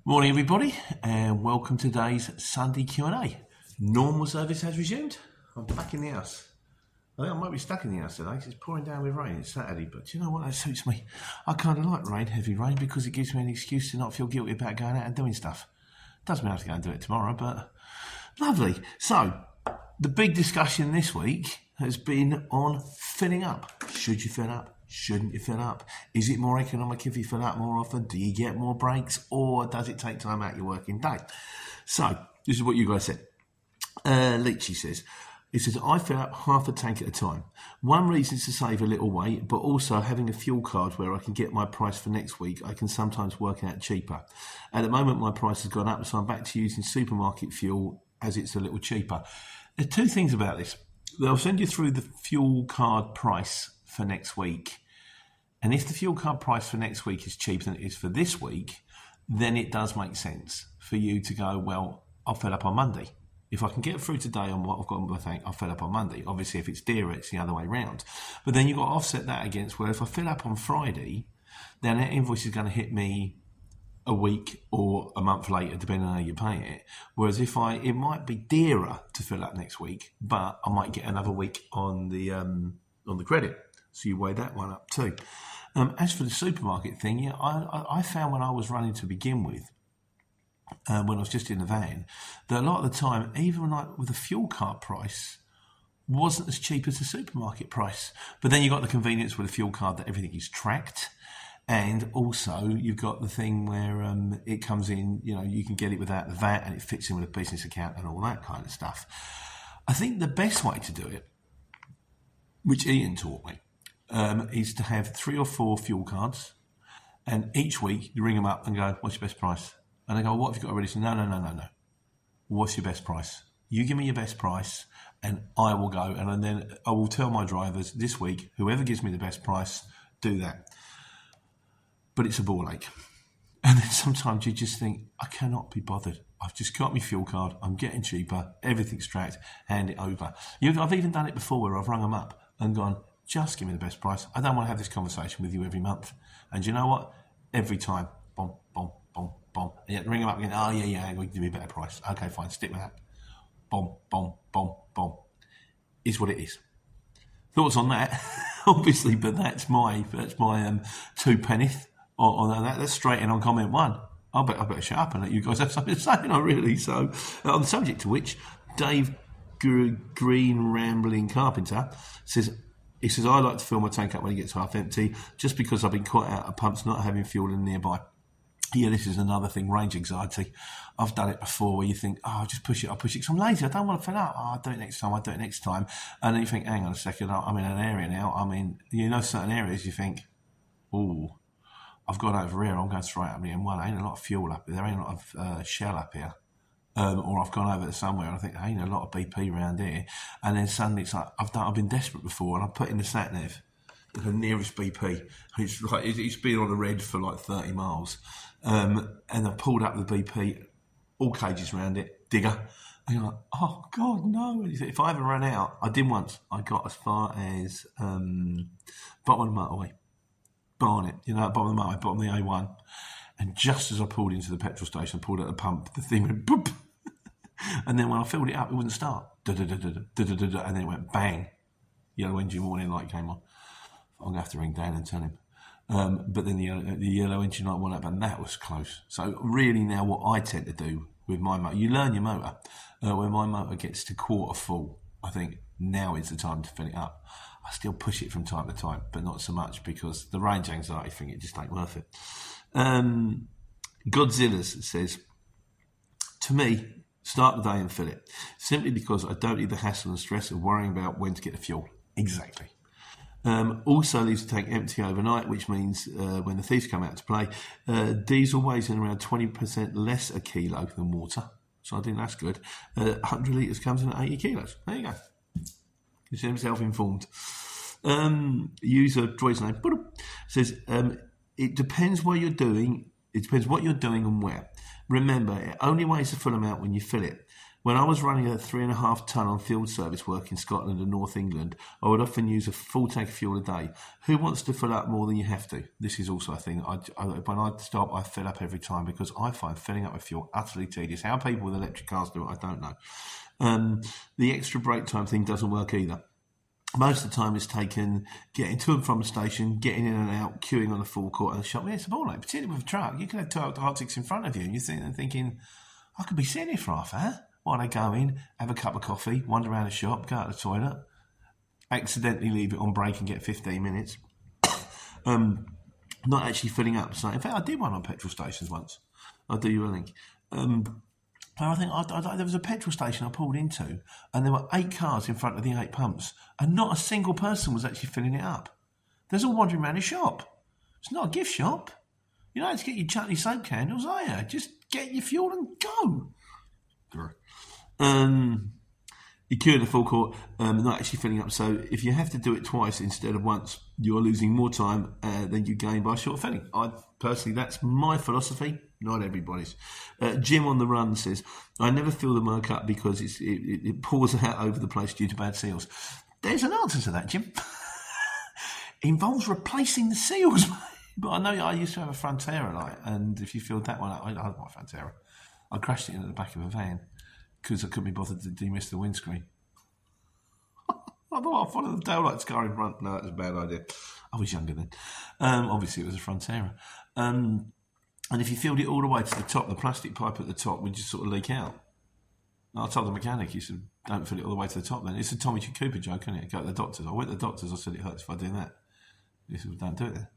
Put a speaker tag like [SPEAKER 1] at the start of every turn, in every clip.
[SPEAKER 1] Morning, everybody, and welcome to today's Sunday Q&A. Normal service has resumed. I'm back in the house. I think I might be stuck in the house today because it's pouring down with rain. It's Saturday, but do you know what? That suits me. I kind of like rain, heavy rain, because it gives me an excuse to not feel guilty about going out and doing stuff. Doesn't mean I have to go and do it tomorrow, but lovely. So, the big discussion this week has been on filling up. Should you fill up? Shouldn't you fill up? Is it more economic if you fill up more often? Do you get more breaks? Or does it take time out your working day? So, this is what you guys said. Leachy says, I fill up half a tank at a time. One reason is to save a little weight, but also having a fuel card where I can get my price for next week, I can sometimes work out cheaper. At the moment, my price has gone up, so I'm back to using supermarket fuel as it's a little cheaper. There are two things about this. They'll send you through the fuel card price for next week. And if the fuel card price for next week is cheaper than it is for this week, then it does make sense for you to go, well, I'll fill up on Monday. If I can get through today on what I've got in my tank, I'll fill up on Monday. Obviously, if it's dearer, it's the other way round. But then you've got to offset that against, well, if I fill up on Friday, then that invoice is going to hit me a week or a month later, depending on how you pay it. Whereas it might be dearer to fill up next week, but I might get another week on the credit. So you weigh that one up too. As for the supermarket thing, I found when I was running to begin with, when I was just in the van, that a lot of the time, even like with the fuel card price, wasn't as cheap as the supermarket price. But then you've got the convenience with a fuel card that everything is tracked. And also you've got the thing where it comes in, you can get it without the VAT and it fits in with a business account and all that kind of stuff. I think the best way to do it, which Ian taught me, is to have 3 or 4 fuel cards, and each week you ring them up and go, what's your best price? And they go, what have you got already? So, no. What's your best price? You give me your best price and I will go, and then I will tell my drivers this week, whoever gives me the best price, do that. But it's a ball ache. And then sometimes you just think, I cannot be bothered. I've just got my fuel card, I'm getting cheaper, everything's tracked, hand it over. I've even done it before where I've rung them up and gone, just give me the best price. I don't want to have this conversation with you every month. And you know what? Every time, bomb. And you ring them up again, oh yeah, I'm going to give me a better price. Okay, fine, stick with that. Bomb. Is what it is. Thoughts on that? Obviously, but that's my 2 penneth on that. That's straight in on comment 1. I better shut up and let you guys have something to say, really. So, on the subject to which, Dave Green Rambling Carpenter says, I like to fill my tank up when it gets half empty, just because I've been caught out of pumps not having fuel in nearby. Yeah, this is another thing, range anxiety. I've done it before where you think, I'll just push it, because I'm lazy, I don't want to fill up. I'll do it next time. And then you think, hang on a second, I'm in an area now. Certain areas you think, I've gone over here, I'm going straight up the M1. Ain't a lot of fuel up here, there ain't a lot of Shell up here. Or I've gone over to somewhere and I think, ain't a lot of BP around here. And then suddenly it's like, I've been desperate before, and I put in the sat nav, the nearest BP. It's been on the red for like 30 miles. And I pulled up the BP, all cages around it, digger. And you're like, oh God, no. If I ever ran out, I did once. I got as far as bottom of the motorway, Barnet, bottom of the motorway, bottom of the A1. And just as I pulled into the petrol station, pulled at the pump, the thing went boop. And then when I filled it up, it wouldn't start. And then it went bang. Yellow engine warning light came on. I'm going to have to ring Dan and tell him. But then the yellow engine light went up, and that was close. So really now what I tend to do with my motor, you learn your motor. When my motor gets to quarter full, I think now is the time to fill it up. I still push it from time to time, but not so much, because the range anxiety thing, it just ain't worth it. Godzilla says, to me, start the day and fill it, simply because I don't need the hassle and stress of worrying about when to get the fuel. Exactly. Also leaves the tank empty overnight, which means when the thieves come out to play, diesel weighs in around 20% less a kilo than water, so I think that's good. 100 litres comes in at 80 kilos. There you go. He's himself informed. User Droid's name says, it depends what you're doing. It depends what you're doing and where. Remember, it only weighs the full amount when you fill it. When I was running a 3.5 tonne on field service work in Scotland and North England, I would often use a full tank of fuel a day. Who wants to fill up more than you have to? This is also a thing. When I stop, I fill up every time because I find filling up with fuel utterly tedious. How people with electric cars do it, I don't know. The extra break time thing doesn't work either. Most of the time it's taken getting to and from the station, getting in and out, queuing on the forecourt of the shop. Yeah, it's a ball, particularly with a truck. You can have 2 Arctics in front of you and you're thinking, I could be sitting here for half an hour. While they go in, have a cup of coffee, wander around the shop, go out to the toilet, accidentally leave it on break and get 15 minutes. Not actually filling up. So, in fact, I did one on petrol stations once. I'll do you a link. I think there was a petrol station I pulled into and there were 8 cars in front of the 8 pumps and not a single person was actually filling it up. There's all wandering around the shop. It's not a gift shop. You don't have to get your chutney soap candles, are you? Just get your fuel and go. You queue in the forecourt, not actually filling up. So if you have to do it twice instead of once, you're losing more time than you gain by short filling. Personally, that's my philosophy, not everybody's. Jim on the Run says, I never fill the Merc up because it pours out over the place due to bad seals. There's an answer to that, Jim. It involves replacing the seals. But I know I used to have a Frontera light, and if you filled that one up, I had my Frontera. I crashed it into the back of a van because I couldn't be bothered to demist the windscreen. I thought I'd follow the taillights car in front. No, it was a bad idea. I was younger then. Obviously, it was a Frontera. And if you filled it all the way to the top, the plastic pipe at the top would just sort of leak out. I told the mechanic, he said, don't fill it all the way to the top then. It's a Tommy Cooper joke, isn't it? Go to the doctors. I went to the doctors, I said, it hurts if I do that. He said, well, don't do it then.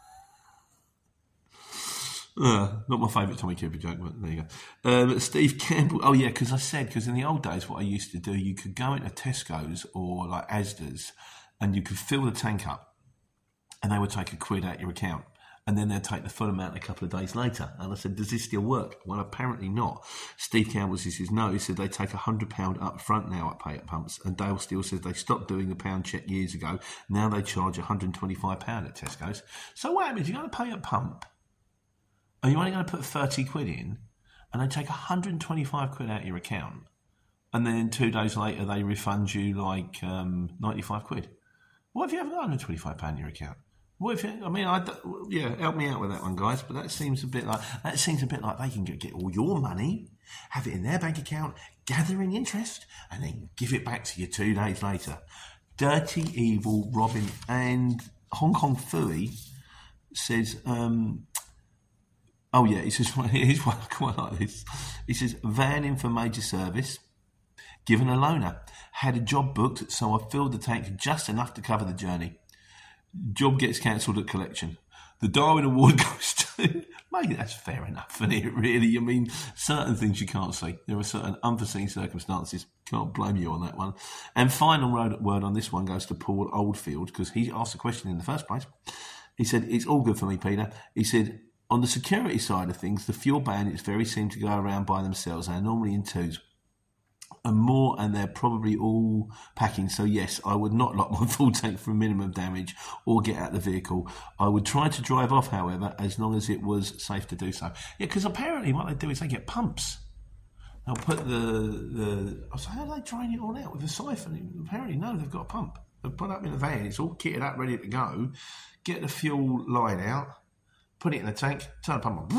[SPEAKER 1] Not my favourite Tommy Cooper joke, but there you go. Steve Campbell. Oh yeah, because in the old days, what I used to do, you could go into Tesco's or like Asda's, and you could fill the tank up, and they would take £1 out your account, and then they'd take the full amount a couple of days later. And I said, does this still work? Well, apparently not. Steve Campbell says no. He said they take £100 up front now at pay at pumps, and Dale Steele says they stopped doing the pound check years ago. Now they charge £125 at Tesco's. So what happens? You're going to pay at pump. Are you only going to put 30 quid in and they take 125 quid out of your account and then 2 days later they refund you like 95 quid? What if you haven't got £125 in your account? What if help me out with that one, guys. But that seems a bit like they can get all your money, have it in their bank account, gather in interest, and then give it back to you 2 days later. Dirty, evil Robin. And Hong Kong Fooey says, oh yeah, he says, here's one I quite like this. He says, van in for major service, given a loaner. Had a job booked, so I filled the tank just enough to cover the journey. Job gets cancelled at collection. The Darwin Award goes to... Maybe that's fair enough, isn't it, really? I mean, certain things you can't see. There are certain unforeseen circumstances. Can't blame you on that one. And final word on this one goes to Paul Oldfield, because he asked the question in the first place. He said, it's all good for me, Peter. He said, on the security side of things, the fuel bandits very seem to go around by themselves. They're normally in twos. And they're probably all packing. So yes, I would not lock my full tank for minimum damage or get out the vehicle. I would try to drive off, however, as long as it was safe to do so. Yeah, because apparently what they do is they get pumps. They'll put I was like, how do they drain it all out with a siphon? Apparently, no, they've got a pump. They put it up in a van. It's all kitted up, ready to go. Get the fuel line out, put it in the tank, turn the pump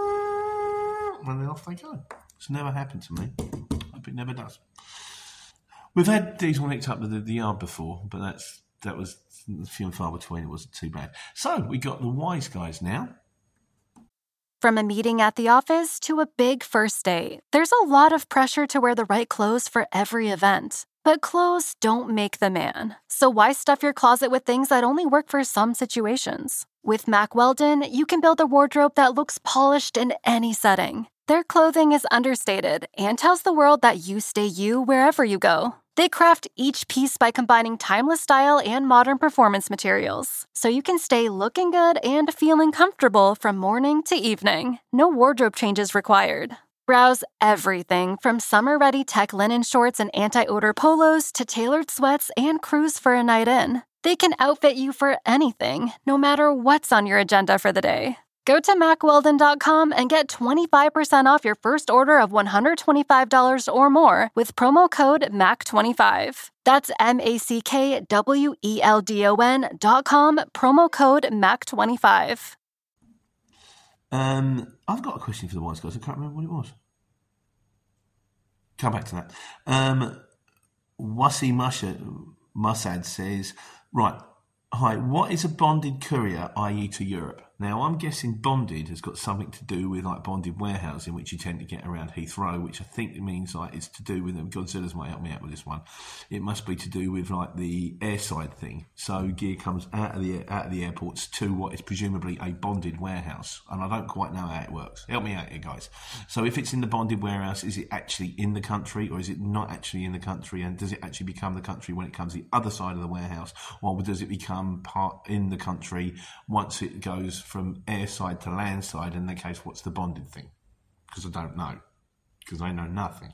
[SPEAKER 1] on, and then off they go. It's never happened to me. Hope it never does. We've had diesel nicked up at the yard before, but that was few and far between. It wasn't too bad. So we got the wise guys now.
[SPEAKER 2] From a meeting at the office to a big first date, there's a lot of pressure to wear the right clothes for every event. But clothes don't make the man. So why stuff your closet with things that only work for some situations? With Mack Weldon, you can build a wardrobe that looks polished in any setting. Their clothing is understated and tells the world that you stay you wherever you go. They craft each piece by combining timeless style and modern performance materials, so you can stay looking good and feeling comfortable from morning to evening. No wardrobe changes required. Browse everything from summer-ready tech linen shorts and anti-odor polos to tailored sweats and crews for a night in. They can outfit you for anything, no matter what's on your agenda for the day. Go to MacWeldon.com and get 25% off your first order of $125 or more with promo code MAC25. That's MACKWELDON.com, promo code MAC25.
[SPEAKER 1] I've got a question for the wise guys. I can't remember what it was. Come back to that. Wasi Musad says, right, hi, what is a bonded courier, i.e. to Europe? Now, I'm guessing bonded has got something to do with like bonded warehousing, which you tend to get around Heathrow, which I think it means like it's to do with them. Godzilla's might help me out with this one. It must be to do with like the airside thing. So gear comes out of the airports to what is presumably a bonded warehouse, and I don't quite know how it works. Help me out here, guys. So if it's in the bonded warehouse, is it actually in the country, or is it not actually in the country? And does it actually become the country when it comes the other side of the warehouse, or does it become part in the country once it goes from airside to landside? In that case, what's the bonded thing? Because I don't know. Because I know nothing.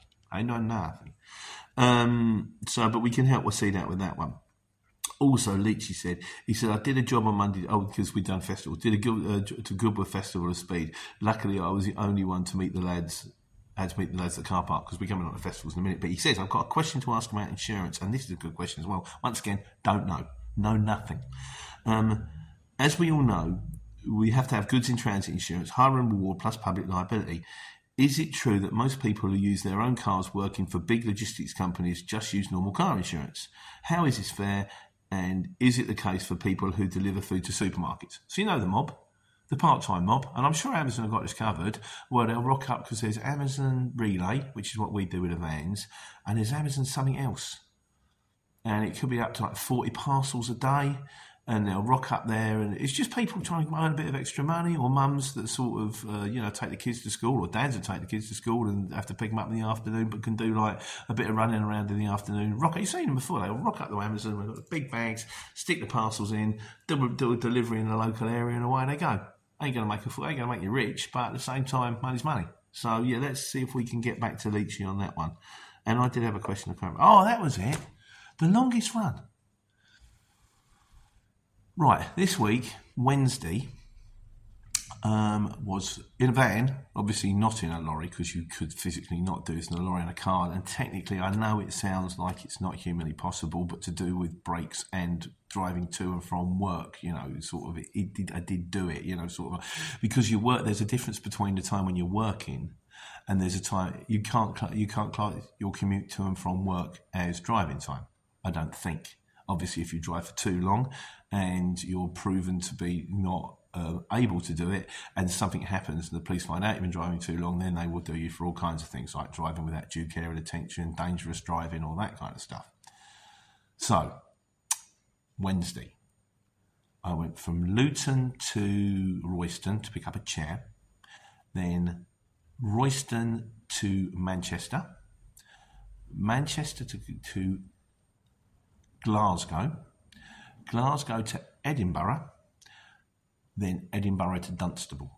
[SPEAKER 1] But we can help Waseed out with that one. Also, Leachy said, I did a job on Monday, because we'd done festivals, to Goodwood Festival of Speed. Luckily, I was the only one to meet the lads. Had to meet the lads at the car park, because we're coming on to festivals in a minute. But he says, I've got a question to ask about insurance, and this is a good question as well. Once again, don't know. Know nothing. As we all know, we have to have goods in transit insurance, hire and reward plus public liability. Is it true that most people who use their own cars working for big logistics companies just use normal car insurance? How is this fair? And is it the case for people who deliver food to supermarkets? So you know the mob, the part-time mob, and I'm sure Amazon have got this covered, where they'll rock up because there's Amazon Relay, which is what we do with the vans, and there's Amazon something else. And it could be up to like 40 parcels a day. And they'll rock up there, and it's just people trying to earn a bit of extra money, or mums that sort of, take the kids to school, or dads that take the kids to school and have to pick them up in the afternoon, but can do like a bit of running around in the afternoon. You've seen them before. They'll rock up to Amazon, they've got the big bags, stick the parcels in, do a delivery in the local area, and away they go. Ain't going to make you rich, but at the same time, money's money. So yeah, let's see if we can get back to Leachy on that one. And I did have a question. Oh, that was it. The longest run. Right, this week, Wednesday, was in a van, obviously not in a lorry, because you could physically not do this in a lorry and a car, and technically I know it sounds like it's not humanly possible, but to do with breaks and driving to and from work, I did do it, because you work, there's a difference between the time when you're working and there's a time, you can't class your commute to and from work as driving time, I don't think. Obviously, if you drive for too long and you're proven to be not able to do it, and something happens and the police find out you've been driving too long, then they will do you for all kinds of things like driving without due care and attention, dangerous driving, all that kind of stuff. So, Wednesday, I went from Luton to Royston to pick up a chair, then Royston to Manchester to Glasgow to Edinburgh, then Edinburgh to Dunstable.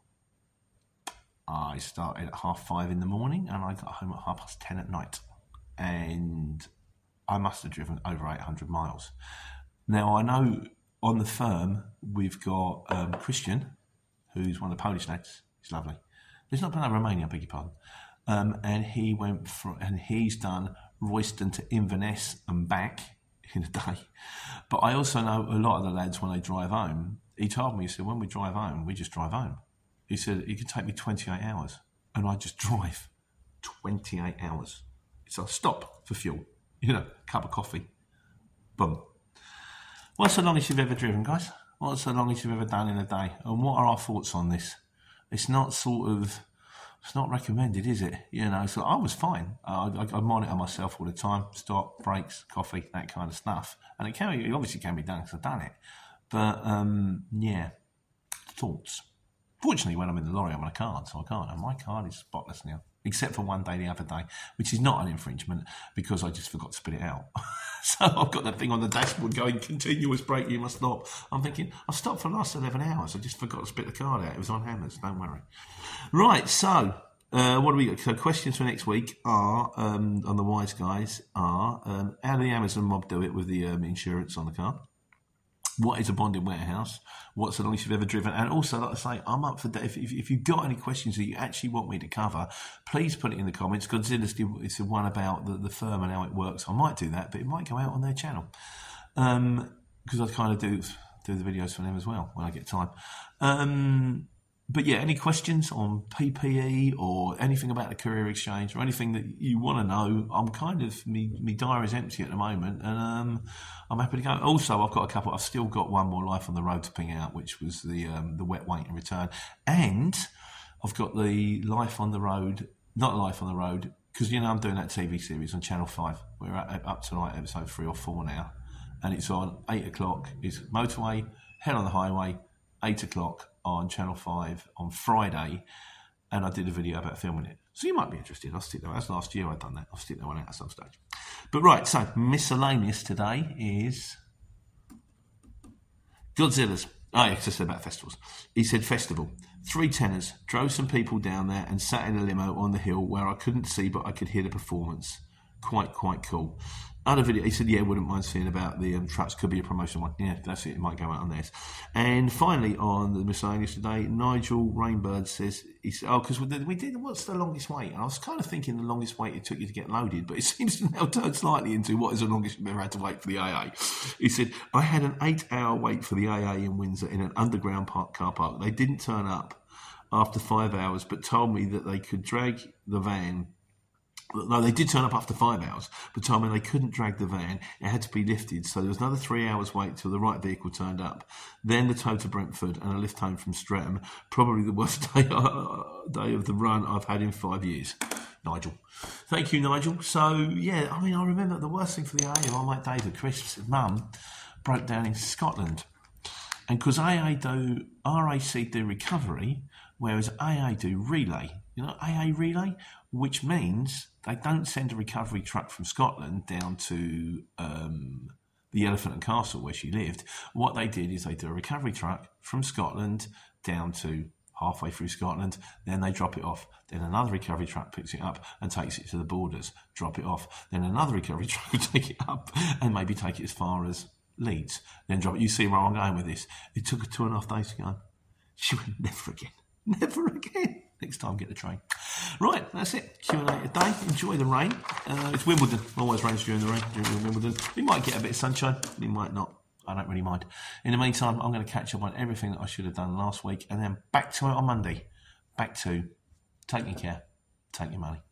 [SPEAKER 1] I started at 5:30 in the morning and I got home at 10:30 at night. And I must have driven over 800 miles. Now, I know on the firm we've got Christian, who's one of the Polish lads. He's lovely. He's not been over Romania, I beg your pardon. And he's done Royston to Inverness and back in a day. But I also know a lot of the lads, when they drive home, he told me, he said, when we drive home, we just drive home. He said, it could take me 28 hours and I just drive 28 hours. So I stop for fuel, cup of coffee, boom. What's the longest you've ever driven, guys? What's the longest you've ever done in a day? And what are our thoughts on this? It's not recommended, is it? So I was fine. I monitor myself all the time. Stop, breaks, coffee, that kind of stuff. And it obviously can be done because I've done it. But, thoughts. Fortunately, when I'm in the lorry, I'm on a card, so I can't. And my card is spotless now. Except for one day the other day, which is not an infringement because I just forgot to spit it out. So I've got that thing on the dashboard going, continuous brake, you must stop. I'm thinking, I've stopped for the last 11 hours. I just forgot to spit the card out. It was on hammers, don't worry. Right, so what do we got? So questions for next week are, on the Wise Guys, are how do the Amazon mob do it with the insurance on the car? what is a bonded warehouse, what's the longest you've ever driven, and also, like I say, I'm up for that. If you've got any questions that you actually want me to cover, please put it in the comments. Consider it's the one about the firm and how it works. I might do that, but it might go out on their channel, because I kind of do the videos for them as well when I get time. But yeah, any questions on PPE or anything about the Courier Exchange or anything that you want to know, I'm kind of, my diary's empty at the moment, and I'm happy to go. Also, I've still got one more Life on the Road to ping out, which was the wet wait and return. And I've got the Life on the Road, not Life on the Road, because, I'm doing that TV series on Channel 5. We're up to like episode 3 or 4 now. And it's on 8 o'clock. It's motorway, hell on the highway, 8 o'clock on Channel 5 on Friday, and I did a video about filming it. So you might be interested. I'll stick that. That's last year I'd done that. I'll stick that one out at some stage. But right, so miscellaneous today is Godzilla's. Oh, yeah, because I said about festivals. He said festival. 3 tenors, drove some people down there and sat in a limo on the hill where I couldn't see but I could hear the performance. Quite cool. Other video, he said, wouldn't mind seeing about the trucks. Could be a promotion one. Yeah, that's it. It might go out on theirs. And finally, on the miscellaneous today, Nigel Rainbird says, because we did, what's the longest wait? And I was kind of thinking the longest wait it took you to get loaded, but it seems to now turn slightly into what is the longest you've ever had to wait for the AA. He said, I had an 8-hour wait for the AA in Windsor in an underground car park. They didn't turn up after 5 hours, but told me that they could drag the van. No, they did turn up after 5 hours, but told me they couldn't drag the van. It had to be lifted, so there was another 3 hours wait till the right vehicle turned up. Then the tow to Brentford and a lift home from Streatham. Probably the worst day of the run I've had in 5 years. Nigel. Thank you, Nigel. So, yeah, I remember the worst thing for the AA, my mate David, Chris' mum, broke down in Scotland. And because RAC do recovery, whereas AA do relay. AA relay, which means they don't send a recovery truck from Scotland down to the Elephant and Castle where she lived. What they did is they do a recovery truck from Scotland down to halfway through Scotland, then they drop it off. Then another recovery truck picks it up and takes it to the borders, drop it off. Then another recovery truck will take it up and maybe take it as far as Leeds, then drop it. You see where I'm going with this. It took her 2.5 days to go. She went, never again. Next time, get the train. Right, that's it. Q&A today. Enjoy the rain. It's Wimbledon. Always rains during the rain, during Wimbledon. We might get a bit of sunshine. We might not. I don't really mind. In the meantime, I'm going to catch up on everything that I should have done last week, and then back to it on Monday. Back to taking care, take your money.